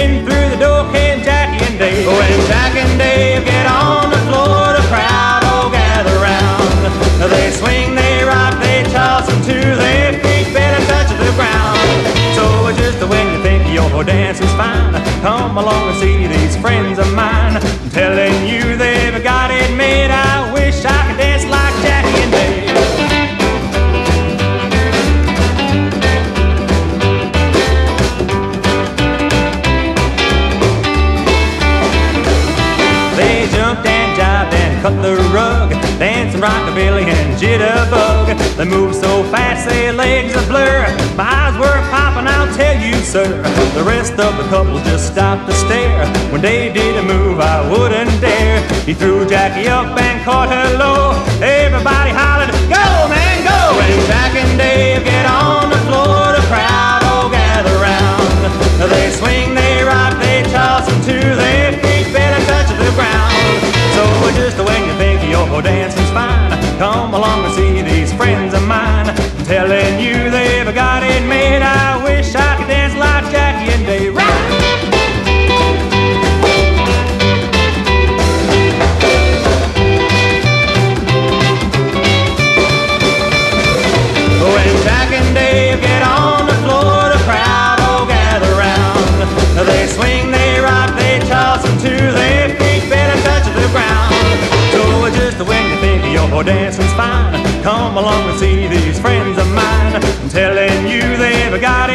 in through the door came Jackie and Dave. When Jackie and Dave get on the floor, the crowd all gather round. They swing, they rock, they toss them too. Their feet barely touch the ground. So just when you think your dancing's fine, come along and see these friends of mine. I'm telling you they've got it made. I wish I could dance like Jackie and Dave. They jumped and jived and cut the rug, dancing rockabilly and jitterbug. They moved so fast their legs a blur. My eyes were popping, I'll tell you, sir. The rest of the couple just stopped to stare. When Dave did a move I wouldn't dare. He threw Jackie up and caught her low. Everybody hollered, "Go, man, go!" When Jackie and Dave get on the floor, the crowd all gather round. They swing, they rock, they toss them too. Their feet barely touch the ground. So just when you think your dancing's fine, come along and see these friends of mine. I'm telling you they've got it made. I wish I could dance like Jackie and Dave. When Jackie and Dave get on the floor, the crowd all gather round. They swing, they rock, they toss them too. Their feet barely touch the ground. So just when you think your dancing's fine, come along and see these friends of mine. I'm telling you they've got